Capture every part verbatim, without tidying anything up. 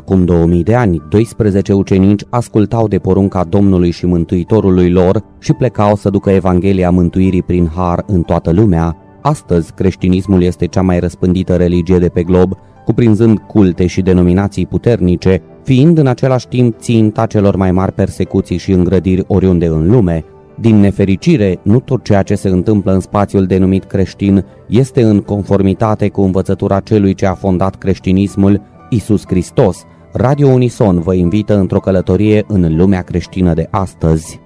Acum două mii de ani, doisprezece ucenici ascultau de porunca Domnului și Mântuitorului lor și plecau să ducă Evanghelia mântuirii prin har în toată lumea. Astăzi, creștinismul este cea mai răspândită religie de pe glob, cuprinzând culte și denominații puternice, fiind în același timp ținta celor mai mari persecuții și îngrădiri oriunde în lume. Din nefericire, nu tot ceea ce se întâmplă în spațiul denumit creștin este în conformitate cu învățătura celui ce a fondat creștinismul, Iisus Hristos. Radio Unison vă invită într-o călătorie în lumea creștină de astăzi.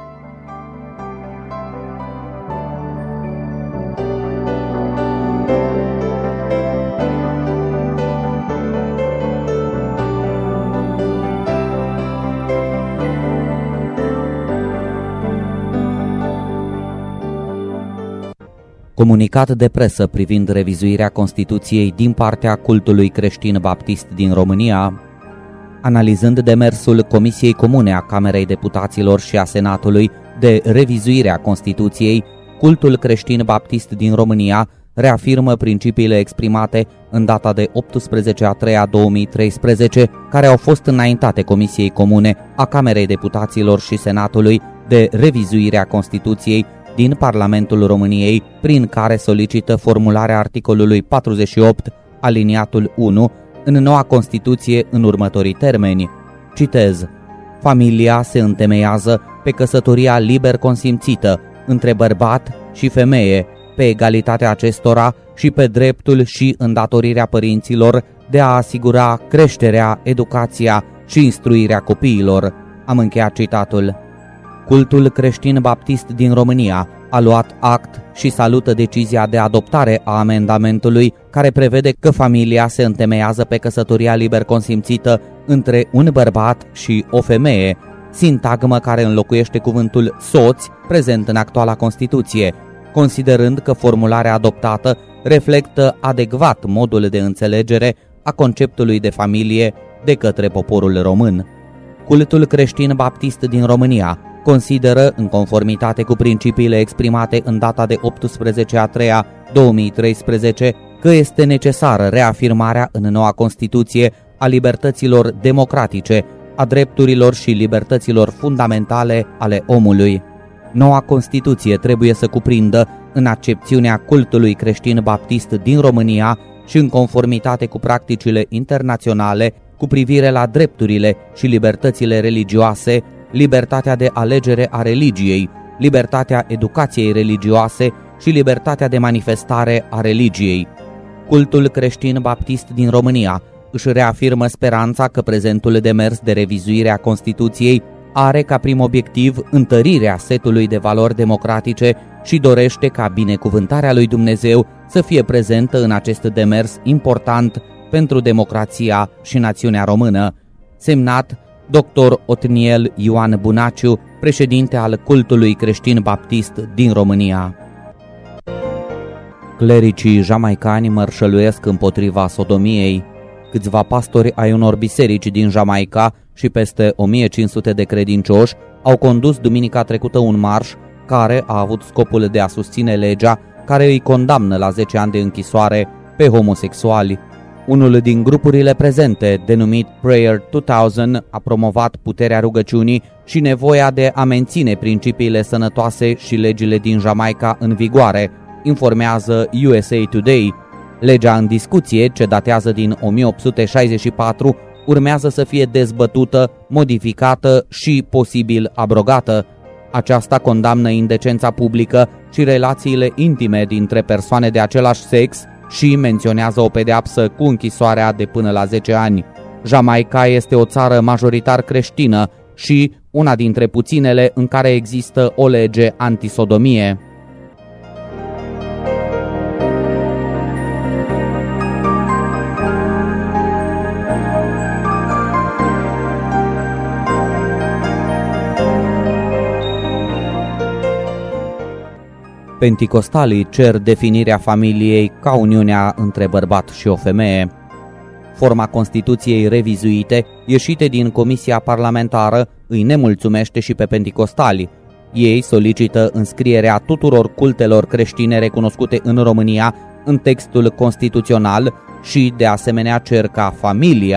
Comunicat de presă privind revizuirea Constituției din partea cultului creștin baptist din România. Analizând demersul Comisiei Comune a Camerei Deputaților și a Senatului de revizuirea Constituției, cultul creștin baptist din România reafirmă principiile exprimate în data de optsprezece a treia două mii treisprezece, care au fost înaintate Comisiei Comune a Camerei Deputaților și Senatului de revizuirea Constituției din Parlamentul României, prin care solicită formularea articolului patruzeci și opt, aliniatul unu, în noua Constituție în următorii termeni. Citez: familia se întemeiază pe căsătoria liber consimțită între bărbat și femeie, pe egalitatea acestora și pe dreptul și îndatorirea părinților de a asigura creșterea, educația și instruirea copiilor. Am încheiat citatul. Cultul creștin baptist din România a luat act și salută decizia de adoptare a amendamentului care prevede că familia se întemeiază pe căsătoria liber consimțită între un bărbat și o femeie, sintagmă care înlocuiește cuvântul soț prezent în actuala Constituție, considerând că formularea adoptată reflectă adecvat modul de înțelegere a conceptului de familie de către poporul român. Cultul creștin baptist din România consideră, în conformitate cu principiile exprimate în data de optsprezece a treia două mii treisprezece, că este necesară reafirmarea în noua Constituție a libertăților democratice, a drepturilor și libertăților fundamentale ale omului. Noua Constituție trebuie să cuprindă, în accepțiunea cultului creștin baptist din România și în conformitate cu practicile internaționale cu privire la drepturile și libertățile religioase, libertatea de alegere a religiei, libertatea educației religioase și libertatea de manifestare a religiei. Cultul creștin baptist din România își reafirmă speranța că prezentul demers de revizuire a Constituției are ca prim obiectiv întărirea setului de valori democratice și dorește ca binecuvântarea lui Dumnezeu să fie prezentă în acest demers important pentru democrația și națiunea română. Semnat doctor Otniel Ioan Bunaciu, președinte al cultului creștin baptist din România. Clericii jamaicani mărșăluiesc împotriva sodomiei. Câțiva pastori ai unor biserici din Jamaica și peste o mie cinci sute de credincioși au condus duminica trecută un marș care a avut scopul de a susține legea care îi condamnă la zece ani de închisoare pe homosexuali. Unul din grupurile prezente, denumit Prayer două mii, a promovat puterea rugăciunii și nevoia de a menține principiile sănătoase și legile din Jamaica în vigoare, informează U S A Today. Legea în discuție, ce datează din o mie opt sute șaizeci și patru, urmează să fie dezbătută, modificată și posibil abrogată. Aceasta condamnă indecența publică și relațiile intime dintre persoane de același sex și menționează o pedeapsă cu închisoarea de până la zece ani. Jamaica este o țară majoritar creștină și una dintre puținele în care există o lege antisodomie. Penticostalii cer definirea familiei ca uniunea între bărbat și o femeie. Forma Constituției revizuite, ieșite din Comisia Parlamentară, îi nemulțumește și pe penticostali. Ei solicită înscrierea tuturor cultelor creștine recunoscute în România în textul constituțional și, de asemenea, cer ca familia,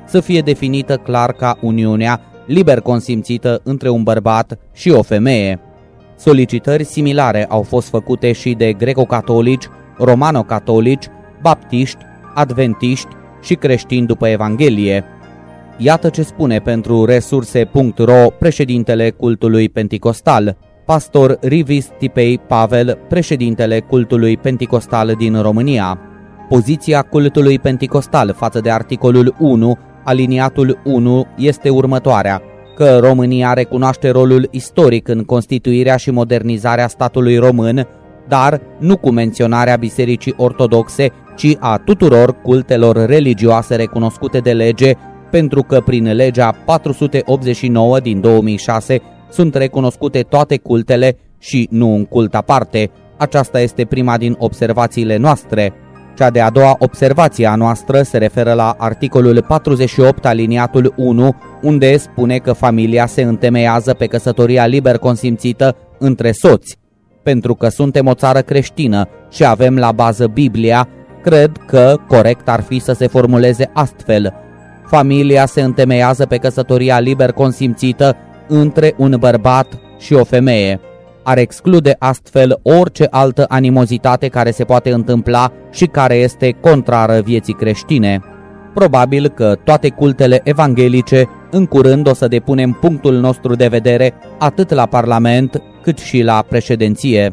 să fie definită clar ca uniunea liber consimțită între un bărbat și o femeie. Solicitări similare au fost făcute și de greco-catolici, romano-catolici, baptiști, adventiști și creștini după Evanghelie. Iată ce spune pentru resurse punct ro președintele cultului penticostal, pastor Rivis Tipei Pavel, președintele cultului penticostal din România. Poziția cultului penticostal față de articolul unu, aliniatul unu, este următoarea: că România recunoaște rolul istoric în constituirea și modernizarea statului român, dar nu cu menționarea Bisericii Ortodoxe, ci a tuturor cultelor religioase recunoscute de lege, pentru că prin legea patru sute optzeci și nouă din două mii șase sunt recunoscute toate cultele și nu un cult aparte. Aceasta este prima din observațiile noastre. Cea de-a doua observație a noastră se referă la articolul patruzeci și opt aliniatul unu, unde spune că familia se întemeiază pe căsătoria liber consimțită între soți. Pentru că suntem o țară creștină și avem la bază Biblia, cred că corect ar fi să se formuleze astfel: familia se întemeiază pe căsătoria liber consimțită între un bărbat și o femeie. Ar exclude astfel orice altă animozitate care se poate întâmpla și care este contrară vieții creștine. Probabil că toate cultele evanghelice în curând o să depunem punctul nostru de vedere atât la Parlament cât și la președinție.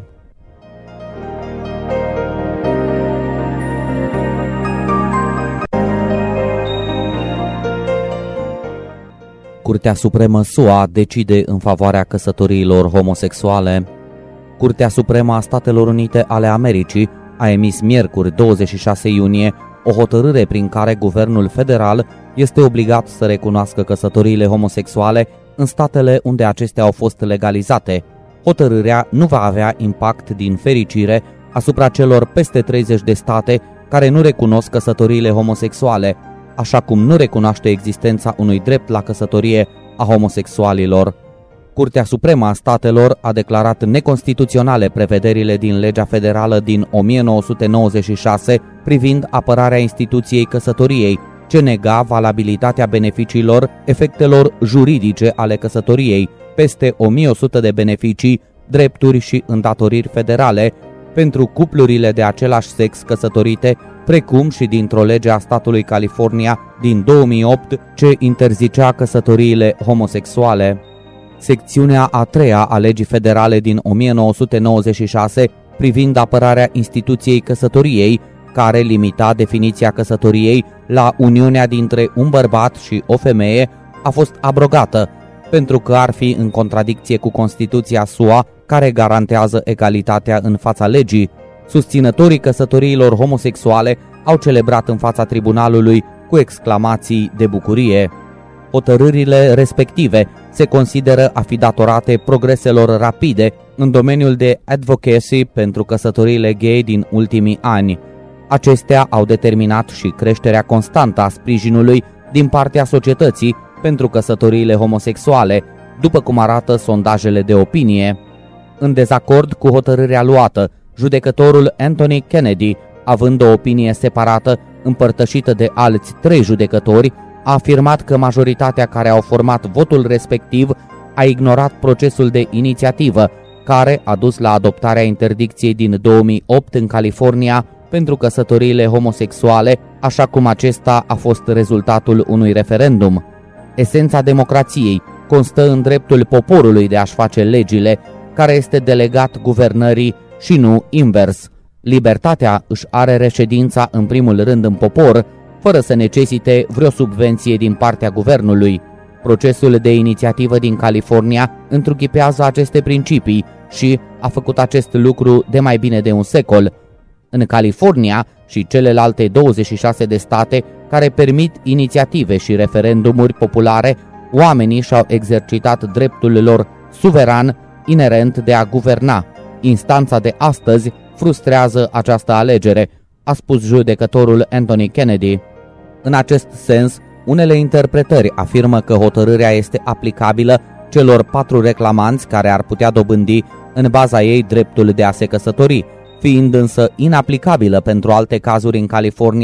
Curtea Supremă S U A decide în favoarea căsătoriilor homosexuale. Curtea Supremă a Statelor Unite ale Americii a emis miercuri douăzeci și șase iunie o hotărâre prin care guvernul federal este obligat să recunoască căsătoriile homosexuale în statele unde acestea au fost legalizate. Hotărârea nu va avea impact, din fericire, asupra celor peste treizeci de state care nu recunosc căsătoriile homosexuale, așa cum nu recunoaște existența unui drept la căsătorie a homosexualilor. Curtea Supremă a Statelor a declarat neconstituționale prevederile din legea federală din o mie nouă sute nouăzeci și șase privind apărarea instituției căsătoriei, ce nega valabilitatea beneficiilor efectelor juridice ale căsătoriei, peste o mie o sută de beneficii, drepturi și îndatoriri federale pentru cuplurile de același sex căsătorite, precum și dintr-o lege a statului California din două mii opt ce interzicea căsătoriile homosexuale. Secțiunea a treia a legii federale din o mie nouă sute nouăzeci și șase privind apărarea instituției căsătoriei, care limita definiția căsătoriei la uniunea dintre un bărbat și o femeie, a fost abrogată, pentru că ar fi în contradicție cu Constituția S U A, care garantează egalitatea în fața legii. Susținătorii căsătoriilor homosexuale au celebrat în fața tribunalului cu exclamații de bucurie. Hotărârile respective se consideră a fi datorate progreselor rapide în domeniul de advocacy pentru căsătoriile gay din ultimii ani. Acestea au determinat și creșterea constantă a sprijinului din partea societății pentru căsătoriile homosexuale, după cum arată sondajele de opinie. În dezacord cu hotărârea luată, judecătorul Anthony Kennedy, având o opinie separată împărtășită de alți trei judecători, a afirmat că majoritatea care au format votul respectiv a ignorat procesul de inițiativă, care a dus la adoptarea interdicției din două mii opt în California pentru căsătoriile homosexuale, așa cum acesta a fost rezultatul unui referendum. Esența democrației constă în dreptul poporului de a-și face legile, care este delegat guvernării și nu invers. Libertatea își are reședința în primul rând în popor, fără să necesite vreo subvenție din partea guvernului. Procesul de inițiativă din California întruchipează aceste principii și a făcut acest lucru de mai bine de un secol. În California și celelalte douăzeci și șase de state care permit inițiative și referendumuri populare, oamenii și-au exercitat dreptul lor suveran inerent de a guverna. Instanța de astăzi frustrează această alegere, a spus judecătorul Anthony Kennedy. În acest sens, unele interpretări afirmă că hotărârea este aplicabilă celor patru reclamanți care ar putea dobândi în baza ei dreptul de a se căsători, fiind însă inaplicabilă pentru alte cazuri în California,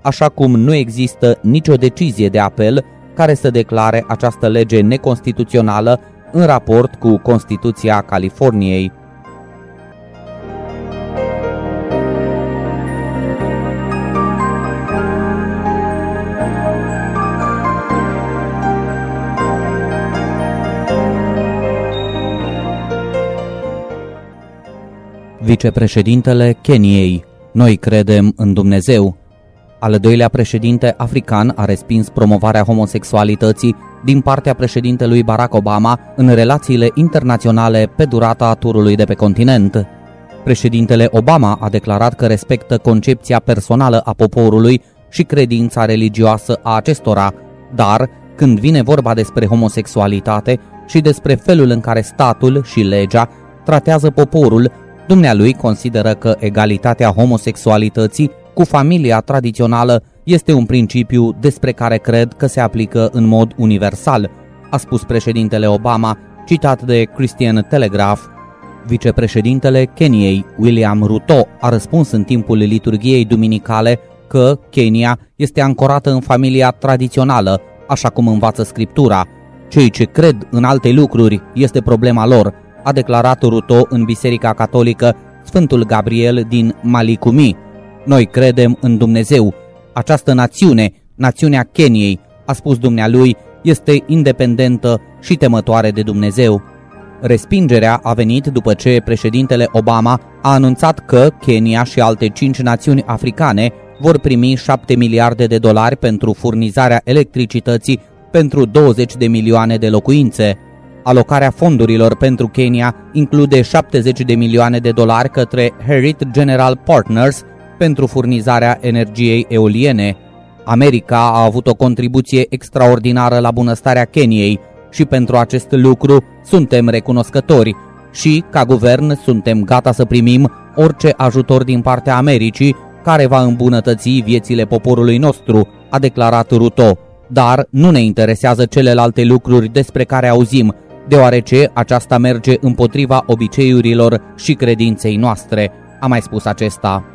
așa cum nu există nicio decizie de apel care să declare această lege neconstituțională în raport cu Constituția Californiei. Vicepreședintele Keniei: noi credem în Dumnezeu. Al doilea președinte african a respins promovarea homosexualității din partea președintelui Barack Obama în relațiile internaționale pe durata turului de pe continent. Președintele Obama a declarat că respectă concepția personală a poporului și credința religioasă a acestora, dar când vine vorba despre homosexualitate și despre felul în care statul și legea tratează poporul, dumnealui consideră că egalitatea homosexualității cu familia tradițională este un principiu despre care cred că se aplică în mod universal, a spus președintele Obama, citat de Christian Telegraph. Vicepreședintele Keniei, William Ruto, a răspuns în timpul liturghiei duminicale că Kenya este ancorată în familia tradițională, așa cum învață Scriptura. Cei ce cred în alte lucruri este problema lor, a declarat Ruto în Biserica Catolică Sfântul Gabriel din Malikumi. Noi credem în Dumnezeu. Această națiune, națiunea Keniei, a spus dumnealui, este independentă și temătoare de Dumnezeu. Respingerea a venit după ce președintele Obama a anunțat că Kenya și alte cinci națiuni africane vor primi șapte miliarde de dolari pentru furnizarea electricității pentru douăzeci de milioane de locuințe. Alocarea fondurilor pentru Kenya include șaptezeci de milioane de dolari către Herit General Partners pentru furnizarea energiei eoliene. America a avut o contribuție extraordinară la bunăstarea Keniei și pentru acest lucru suntem recunoscători și, ca guvern, suntem gata să primim orice ajutor din partea Americii care va îmbunătăți viețile poporului nostru, a declarat Ruto. Dar nu ne interesează celelalte lucruri despre care auzim, deoarece aceasta merge împotriva obiceiurilor și credinței noastre, a mai spus acesta.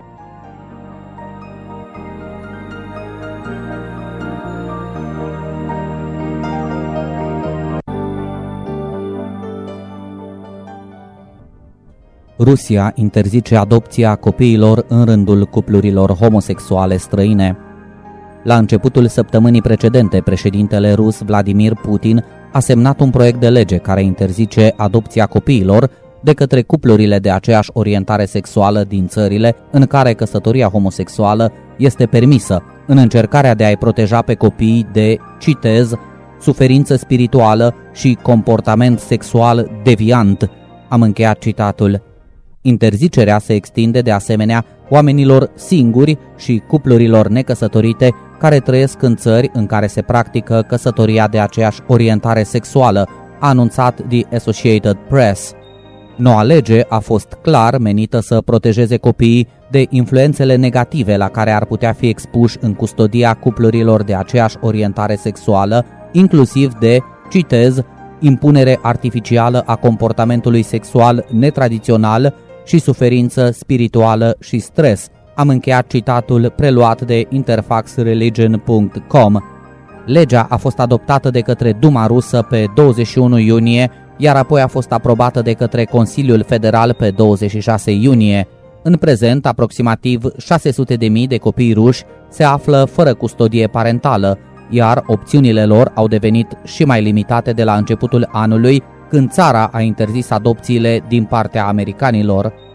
Rusia interzice adopția copiilor în rândul cuplurilor homosexuale străine. La începutul săptămânii precedente, președintele rus Vladimir Putin a semnat un proiect de lege care interzice adopția copiilor de către cuplurile de aceeași orientare sexuală din țările în care căsătoria homosexuală este permisă, în încercarea de a-i proteja pe copii de, citez, suferință spirituală și comportament sexual deviant. Am încheiat citatul. Interzicerea se extinde de asemenea oamenilor singuri și cuplurilor necăsătorite care trăiesc în țări în care se practică căsătoria de aceeași orientare sexuală, a anunțat The Associated Press. Noua lege a fost clar menită să protejeze copiii de influențele negative la care ar putea fi expuși în custodia cuplurilor de aceeași orientare sexuală, inclusiv de, citez, impunere artificială a comportamentului sexual netradițional și suferință spirituală și stres. Am încheiat citatul preluat de interfax religion punct com. Legea a fost adoptată de către Duma rusă pe douăzeci și unu iunie, iar apoi a fost aprobată de către Consiliul Federal pe douăzeci și șase iunie. În prezent, aproximativ șase sute de mii de copii ruși se află fără custodie parentală, iar opțiunile lor au devenit și mai limitate de la începutul anului, când țara a interzis adopțiile din partea americanilor.